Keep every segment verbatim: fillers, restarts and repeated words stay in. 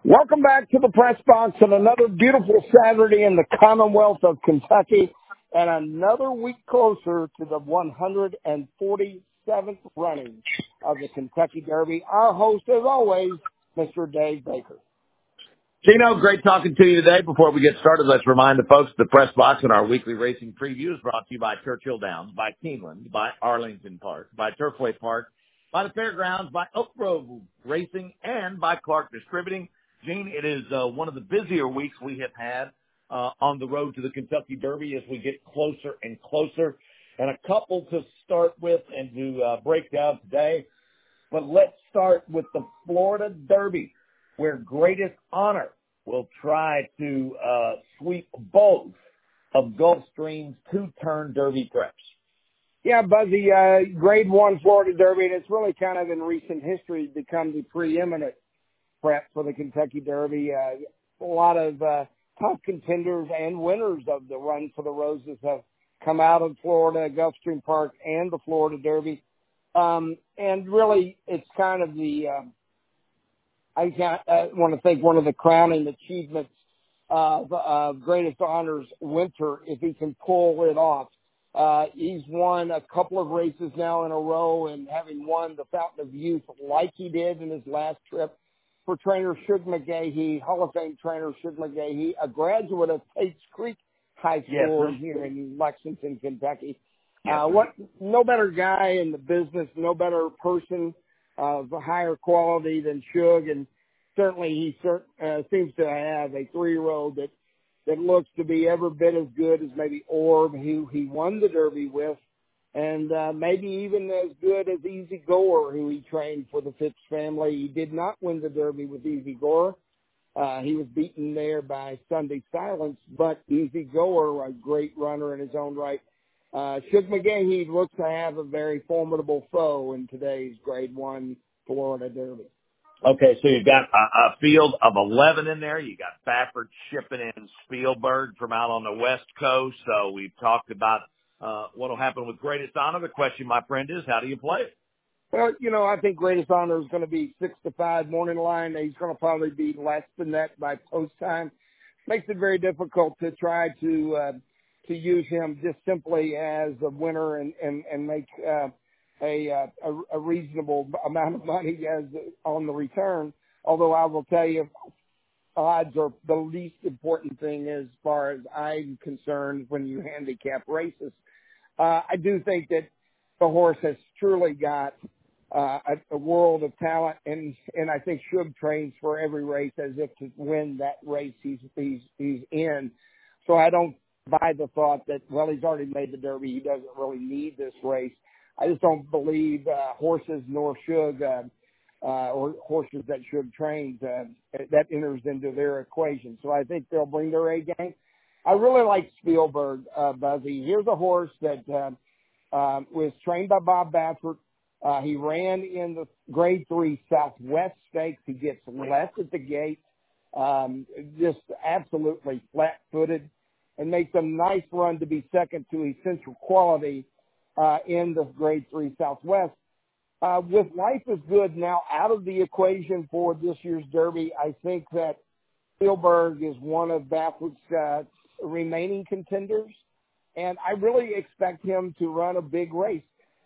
Welcome back to the press box on another beautiful Saturday in the Commonwealth of Kentucky and another week closer to the one hundred forty-seventh running of the Kentucky Derby. Our host, as always, Mister Dave Baker. Gino, great talking to you today. Before we get started, let's remind the folks the press box and our weekly racing preview is brought to you by Churchill Downs, by Keeneland, by Arlington Park, by Turfway Park, by the Fairgrounds, by Oak Grove Racing, and by Clark Distributing. Gene, it is uh, one of the busier weeks we have had uh, on the road to the Kentucky Derby as we get closer and closer. And a couple to start with and to uh, break down today. But let's start with the Florida Derby, where Greatest Honor will try to uh, sweep both of Gulfstream's two-turn Derby preps. Yeah, Buzzy, uh, grade one Florida Derby, and it's really kind of in recent history become the preeminent prep for the Kentucky Derby. Uh, a lot of uh, top contenders and winners of the Run for the Roses have come out of Florida, Gulfstream Park, and the Florida Derby. Um, and really, it's kind of the, uh, I can't, uh, want to think one of the crowning achievements of uh, Greatest Honor's winter, if he can pull it off. Uh, he's won a couple of races now in a row, and having won the Fountain of Youth like he did in his last trip for trainer Shug McGahee, Hall of Fame trainer Shug McGahee, a graduate of Tate's Creek High School Yes, here in Lexington, Kentucky. Yes, Uh, what, no better guy in the business, no better person of higher quality than Shug, and certainly he cert, uh, seems to have a three-year-old that, that looks to be every bit as good as maybe Orb, who he won the Derby with, and uh, maybe even as good as Easy Goer, who he trained for the Phipps family. He did not win the Derby with Easy Goer. Uh, he was beaten there by Sunday Silence, but Easy Goer, a great runner in his own right. Uh, Shug McGahee looks to have a very formidable foe in today's Grade One Florida Derby. Okay, so you've got a, a field of eleven in there. You got Baffert shipping in Spielberg from out on the West Coast. So we've talked about uh, what will happen with Greatest Honor. The question, my friend, is how do you play it? Well, you know, I think Greatest Honor is going to be six to five morning line. He's going to probably be less than that by post time. Makes it very difficult to try to uh, to use him just simply as a winner and and and make uh, a, uh, a a reasonable amount of money as on the return. Although I will tell you, odds are the least important thing as far as I'm concerned when you handicap races. Uh, I do think that the horse has truly got uh, a, a world of talent, and and I think Shug trains for every race as if to win that race he's he's he's in. So I don't buy the thought that, well, he's already made the Derby, he doesn't really need this race. I just don't believe uh, horses nor Shug uh, uh, or horses that Shug trains uh, that enters into their equation. So I think they'll bring their A game. I really like Spielberg, uh, Buzzy. Here's a horse that uh, uh, was trained by Bob Baffert. Uh, he ran in the Grade Three Southwest Stakes. He gets left at the gate, um, just absolutely flat-footed, and makes a nice run to be second to Essential Quality uh, in the Grade Three Southwest. Uh, with Life is Good now out of the equation for this year's Derby, I think that Spielberg is one of Baffert's uh, remaining contenders, and I really expect him to run a big race.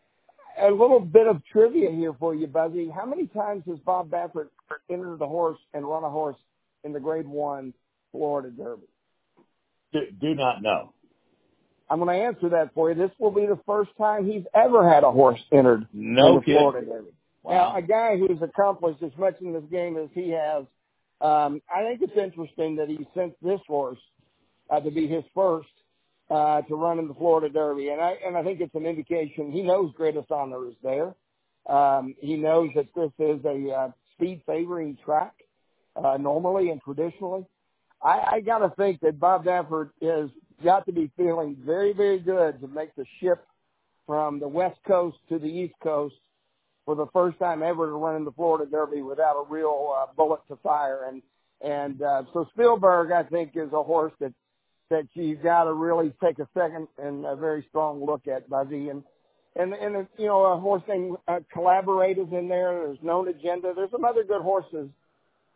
A little bit of trivia here for you, Buzzy. How many times has Bob Baffert entered the horse and run a horse in the Grade One Florida Derby? Do, do not know. I'm going to answer that for you. This will be the first time he's ever had a horse entered No in the kidding. Florida Derby. Wow. Now, a guy who's accomplished as much in this game as he has, um, I think it's interesting that he sent this horse uh, to be his first uh, to run in the Florida Derby. And I, and I think it's an indication he knows Greatest Honor is there. Um, he knows that this is a uh, speed favoring track uh, normally and traditionally. I, I got to think that Bob Baffert has got to be feeling very, very good to make the shift from the West Coast to the East Coast for the first time ever to run in the Florida Derby without a real uh, bullet to fire. And and uh, so Spielberg, I think, is a horse that that you've got to really take a second and a very strong look at, Buzzy. And and and you know, a horse named uh, Collaborators in there. There's Known Agenda. There's some other good horses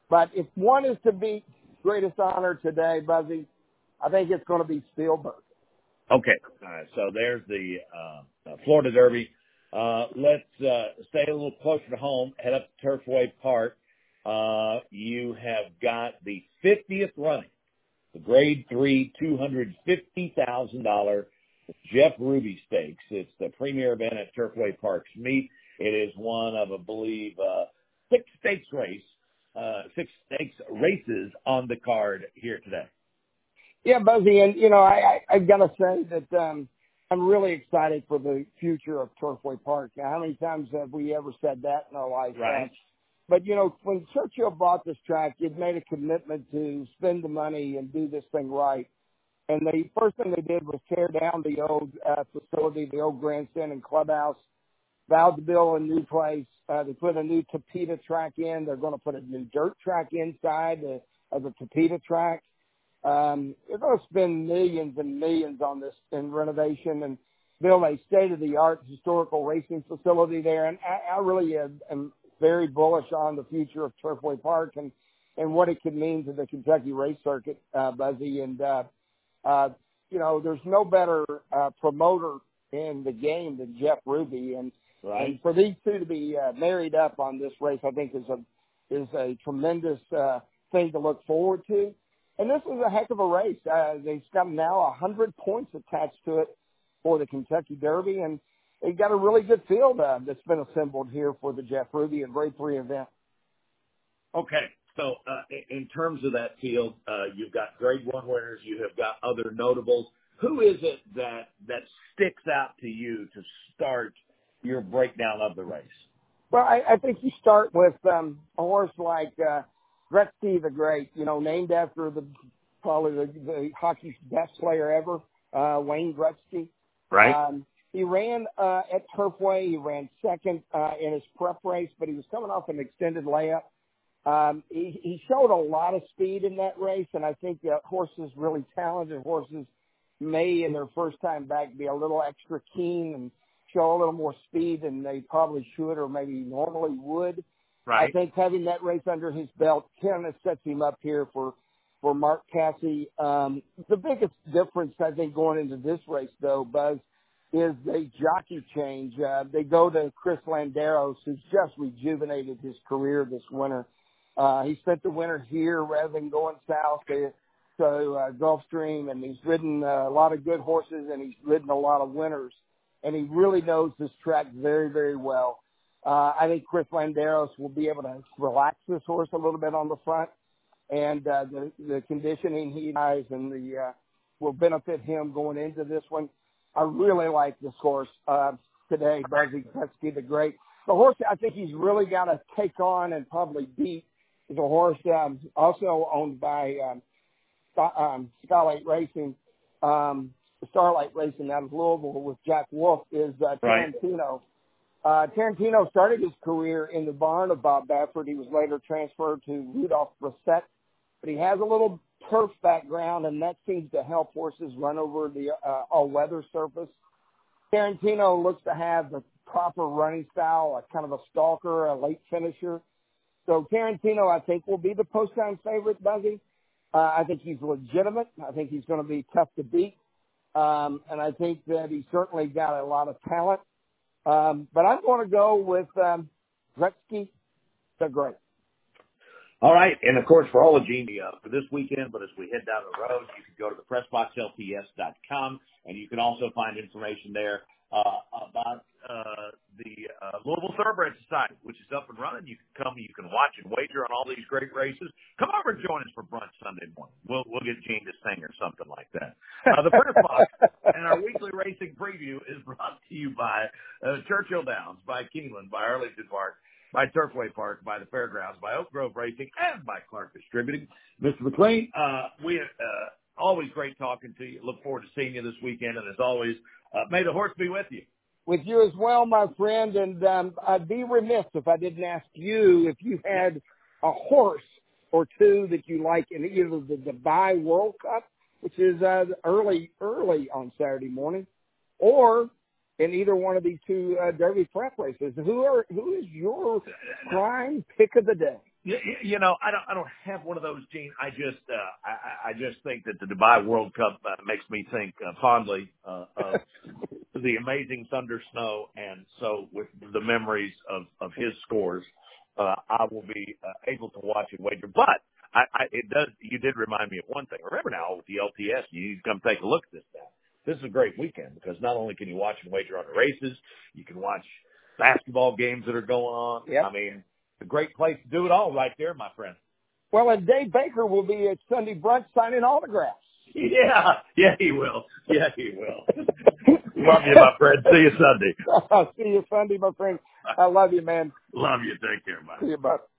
But if one is to beat Greatest Honor today, Buzzy, I think it's going to be Spielberg. Okay. All right. So there's the uh, Florida Derby. Uh, let's uh, stay a little closer to home, head up to Turfway Park. Uh, you have got the fiftieth running, the Grade three, two hundred fifty thousand dollars Jeff Ruby Stakes. It's the premier event at Turfway Park's meet. It is one of, I believe, uh, six stakes race, uh, six stakes races on the card here today. Yeah, Buzzy, and, you know, I, I, I got to say that um, I'm really excited for the future of Turfway Park. Now, how many times have we ever said that in our life? Right. Uh, but, you know, when Churchill bought this track, it made a commitment to spend the money and do this thing right. And the first thing they did was tear down the old uh, facility, the old grandstand and clubhouse, vowed to build a new place. Uh, they put a new Tapeta track in. They're going to put a new dirt track inside the, of the Tapeta track. Um, they're going to spend millions and millions on this in renovation and build a state-of-the-art historical racing facility there. And I, I really am, am very bullish on the future of Turfway Park and, and what it could mean to the Kentucky race circuit, uh, Buzzy. And, uh, uh, you know, there's no better uh, promoter in the game than Jeff Ruby. And, right. and for these two to be uh, married up on this race, I think is a, is a tremendous uh, thing to look forward to. And this is a heck of a race. Uh, they've got now one hundred points attached to it for the Kentucky Derby, and they've got a really good field uh, that's been assembled here for the Jeff Ruby and Grade three event. Okay, so uh, in terms of that field, uh, you've got Grade one winners, you have got other notables. Who is it that, that sticks out to you to start your breakdown of the race? Well, I, I think you start with um, a horse like uh, Gretzky the Great, you know, named after the probably the, the hockey's best player ever, uh, Wayne Gretzky. Right. Um, he ran uh, at Turfway. He ran second uh, in his prep race, but he was coming off an extended layup. Um, he, he showed a lot of speed in that race, and I think that horses, really talented horses, may in their first time back be a little extra keen and show a little more speed than they probably should or maybe normally would. Right. I think having that race under his belt kind of sets him up here for, for Mark Casse. Um, the biggest difference, I think, going into this race, though, Buzz, is the jockey change. Uh, they go to Chris Landeros, who's just rejuvenated his career this winter. Uh, he spent the winter here rather than going south to, to uh, Gulfstream, and he's ridden uh, a lot of good horses, and he's ridden a lot of winners. And he really knows this track very, very well. Uh, I think Chris Landeros will be able to relax this horse a little bit on the front, and uh, the, the conditioning he has and the uh, will benefit him going into this one. I really like this horse uh, today, Buzzy Gretzky the Great. The horse I think he's really got to take on and probably beat is a horse um, also owned by um, um, Starlight Racing, um, Starlight Racing out of Louisville with Jack Wolf is uh, Tarantino. Uh, Tarantino started his career in the barn of Bob Baffert. He was later transferred to Rudolph Brissett, but he has a little turf background, and that seems to help horses run over the uh, all-weather surface. Tarantino looks to have the proper running style, a kind of a stalker, a late finisher. So Tarantino, I think, will be the post-time favorite, Buzzy. Uh, I think he's legitimate. I think he's going to be tough to beat. Um, and I think that he's certainly got a lot of talent. Um, but I'm going to go with um, Gretzky the Great. All right. And, of course, for all of Genie, uh, for this weekend, but as we head down the road, you can go to the press box L P S dot com, and you can also find information there uh, about uh, the uh, Louisville Thoroughbred Society, which is up and running. You can come, you can watch and wager on all these great races. Come over and join us for brunch Sunday morning. We'll we'll get Gene to sing or something like that. Uh, the press box and our weekly racing preview is brought to you by uh, Churchill Downs, by Keeneland, by Arlington Park, by Turfway Park, by the Fairgrounds, by Oak Grove Racing, and by Clark Distributing. Mister McLean, uh, we uh, always great talking to you. Look forward to seeing you this weekend, and as always, uh, may the horse be with you. With you as well, my friend, and um, I'd be remiss if I didn't ask you if you had a horse or two that you like in either the Dubai World Cup, which is uh, early, early on Saturday morning, or in either one of these two uh, Derby prep races. Who are who is your prime pick of the day? You, you know, I don't I don't have one of those, Gene. I just uh, I, I just think that the Dubai World Cup uh, makes me think uh, fondly uh, of the amazing Thunder Snow, and so with the memories of, of his scores, uh, I will be uh, able to watch and wager. But I, I, it does. You did remind me of one thing. Remember now with the L T S, you need to come take a look at this now. This is a great weekend because not only can you watch and wager on the races, you can watch basketball games that are going on. Yep. I mean, it's a great place to do it all right there, my friend. Well, and Dave Baker will be at Sunday brunch signing autographs. Yeah, yeah, he will. Yeah, he will. Love you, my friend. See you Sunday. See you Sunday, my friend. I love you, man. Love you. Take care, bye. See you, bud.